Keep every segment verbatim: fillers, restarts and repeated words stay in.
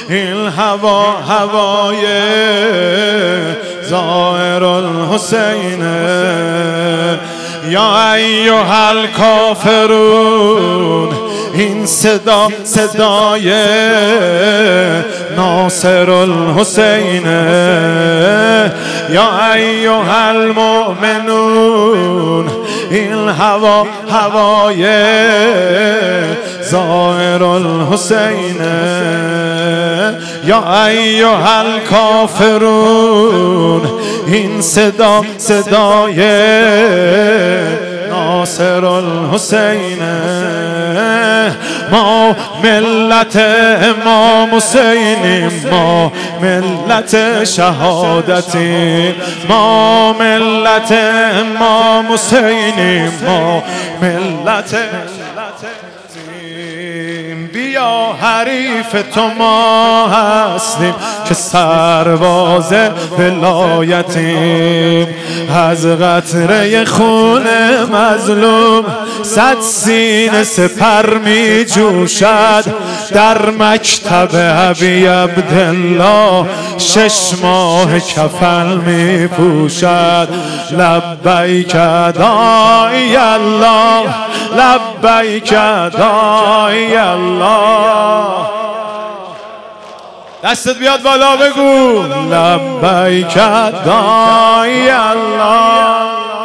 این هوا هوای زائر الحسینه. یا ایها الکافرون این صدا صدای ناصر الحسینه. یا ایها المؤمنون این هوا هوای زائر الحسینه. یا ایها الکافرون این صدا صدای ناصر الحسینه. ما ملت امام حسینیم، ما ملت شهادتیم، ما ملت امام حسینیم، ما ملت بیا حریف تو ما هستیم که سرباز ولایتیم. از قطره خون مظلوم صد سینه سپر می جوشد. در مکتب ابی عبدالله شش ماه کفن می پوشد. لبیک داعی الله، لبیک داعی الله. دستت بیاد بالا بگو لبیک داعی الله.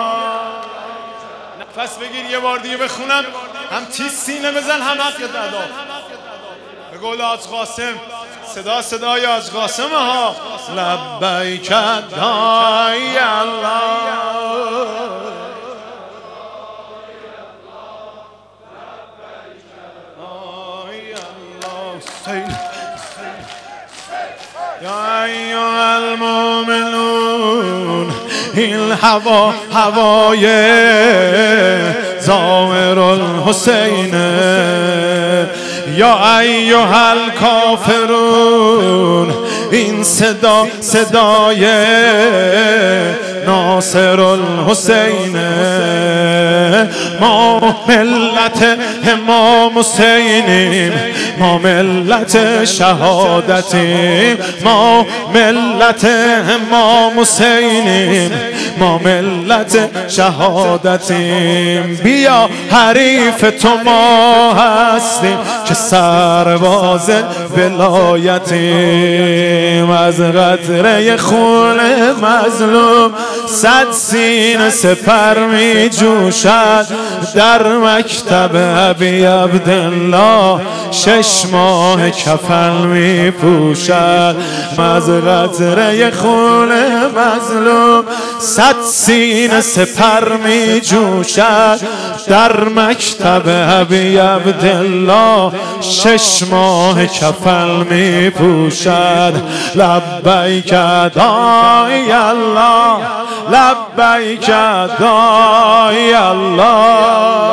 نفس بگیر یه بار دیگه بخونم، هم تیز سینه بزن هم حق ادا. به قول حاج قاسم، صدا صدای حاج قاسم ها. لبیک داعی الله. یا ایها المؤمنون این هوا هوای زائر الحسینه. یا ایها الکافرون این صدا صدای ناصر الحسینه. ما ملت امام حسینیم، ما ملت شهادتیم، ما ملت امام حسینیم، ما ملت شهادتیم. بیا حریف تو ما هستیم که سرباز ولایتیم. از قطره خون مظلوم صد سینه سپر می جوشد. در مکتب ابی عبدالله شش ماه کفن می پوشد. از قطره خون مظلوم صد سینه سپر می جوشد. در مکتب ابی عبدالله شش ماه کفن می پوشد. لبیک داعی الله، لبیک داعی الله.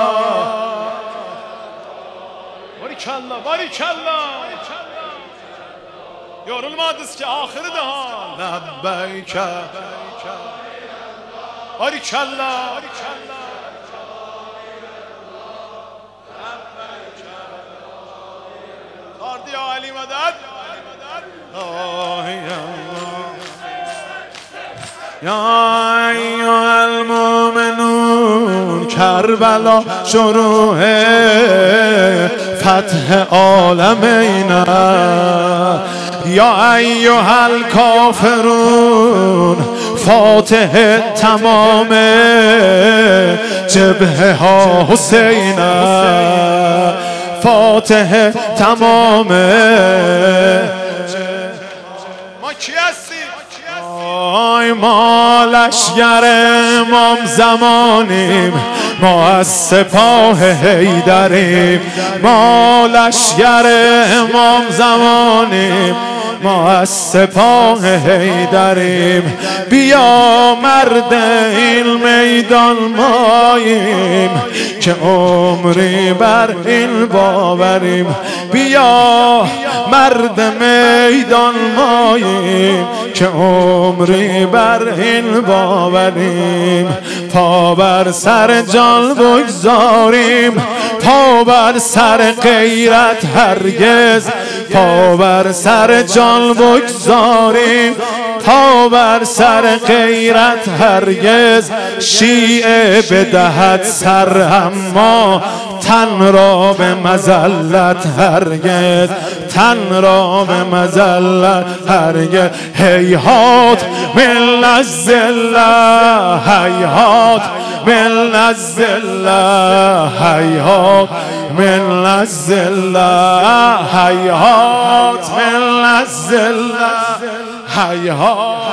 باریکالله باریکالله. یارو المادس که آخر دهان. لبیک باریکالله. آردی علی مدد. یا ایها المؤمنون کربلا شروع فتح عالمینا. یا ایها الکافرون فاتح تمام جبهه ها حسینه. فاتح تمام ما کی هستیم؟ آی ما لشگر امام زمانیم، ما از سپاه حیدریم. ما لشگر امام زمانیم، ما از سپاه حیدریم. بیا مرد این میدان ماییم که عمری بر این باوریم. بیا مرد میدان ماییم که عمری بر این باوریم. پا بر سر جان بگذاریم، پا بر سر غیرت هرگز پا بر سر جان بگذاریم، تا بر سر غیرت هرگز شیعه بدهد سر، اما تن را به مذلت هرگز، تن را به مذلت هرگز. هیهات من الذلة، هیهات من الذلة، هیهات من الذلة، هیهات من الذلة، هیهات